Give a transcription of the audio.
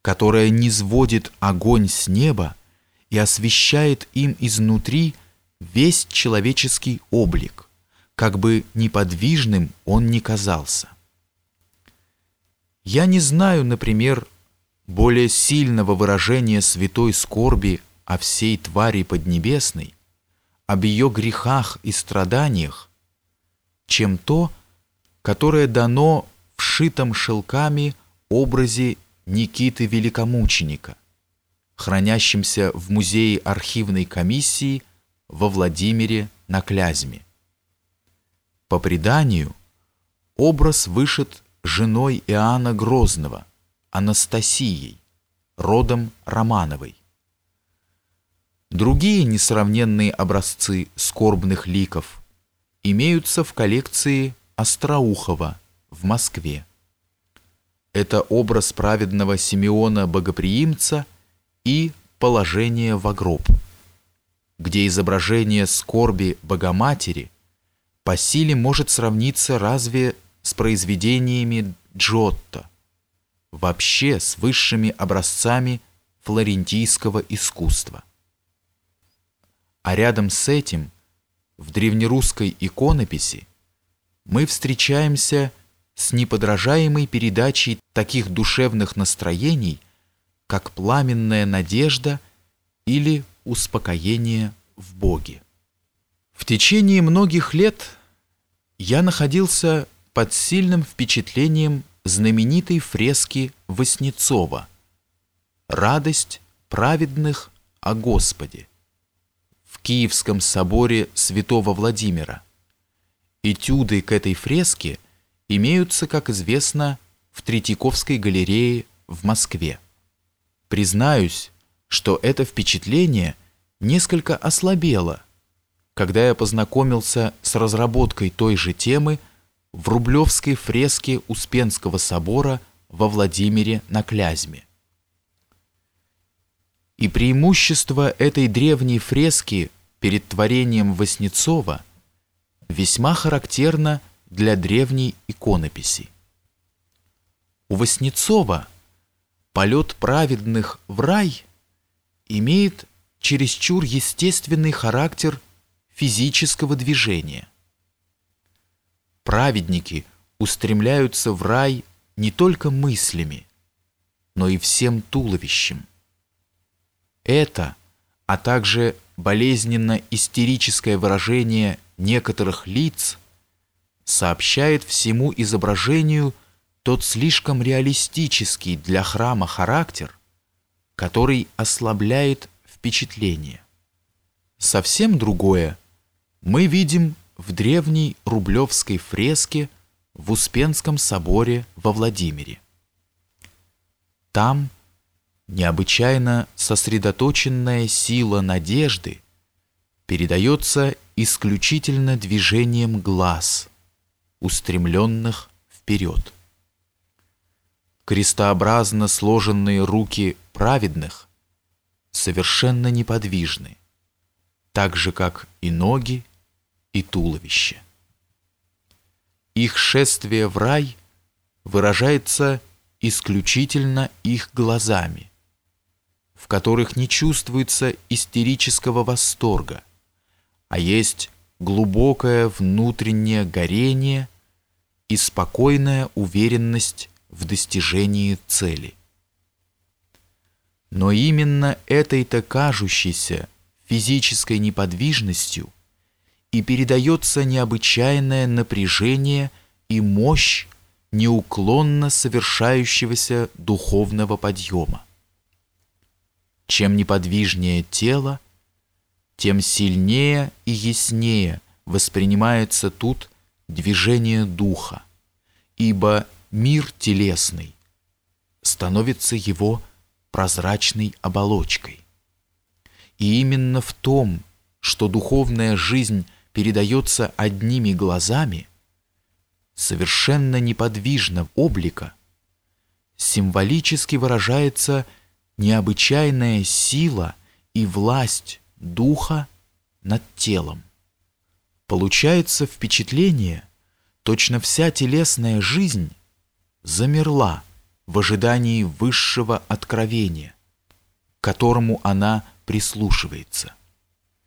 которая низводит огонь с неба и освещает им изнутри весь человеческий облик, как бы неподвижным он ни казался. Я не знаю, например, более сильного выражения святой скорби о всей твари поднебесной, об ее грехах и страданиях, чем то, которое дано в шитом шелками образе Никиты Великомученика, хранящемся в музее архивной комиссии во Владимире на Клязьме. По преданию, образ вышит женой Иоанна Грозного, Анастасией, родом Романовой. Другие несравненные образцы скорбных ликов имеются в коллекции Остроухова в Москве. Это образ праведного Симеона Богоприимца и «Положение во гроб», где изображение скорби Богоматери по силе может сравниться разве с произведениями Джотто, вообще с высшими образцами флорентийского искусства. А рядом с этим в древнерусской иконописи мы встречаемся с неподражаемой передачей таких душевных настроений, как пламенная надежда или успокоение в Боге. В течение многих лет я находился под сильным впечатлением знаменитой фрески Васнецова «Радость праведных о Господе» в Киевском соборе святого Владимира. Этюды к этой фреске имеются, как известно, в Третьяковской галерее в Москве. Признаюсь, что это впечатление несколько ослабело, когда я познакомился с разработкой той же темы в рублевской фреске Успенского собора во Владимире на Клязьме. И преимущество этой древней фрески перед творением Васнецова весьма характерно для древней иконописи. У Васнецова полет праведных в рай имеет чересчур естественный характер физического движения. Праведники устремляются в рай не только мыслями, но и всем туловищем. Это, а также болезненно-истерическое выражение некоторых лиц сообщает всему изображению тот слишком реалистический для храма характер, который ослабляет впечатление. Совсем другое мы видим в древней рублевской фреске в Успенском соборе во Владимире. Там необычайно сосредоточенная сила надежды передается исключительно движением глаз, устремленных вперед. Крестообразно сложенные руки праведных совершенно неподвижны, так же, как и ноги, и туловище. Их шествие в рай выражается исключительно их глазами, в которых не чувствуется истерического восторга, а есть глубокое внутреннее горение и спокойная уверенность в достижении цели. Но именно этой-то кажущейся физической неподвижностью и передается необычайное напряжение и мощь неуклонно совершающегося духовного подъема. Чем неподвижнее тело, тем сильнее и яснее воспринимается тут движение духа, ибо мир телесный становится его прозрачной оболочкой. И именно в том, что духовная жизнь передается одними глазами, совершенно неподвижно облика, символически выражается необычайная сила и власть духа над телом. Получается впечатление, точно вся телесная жизнь замерла в ожидании высшего откровения, к которому она прислушивается.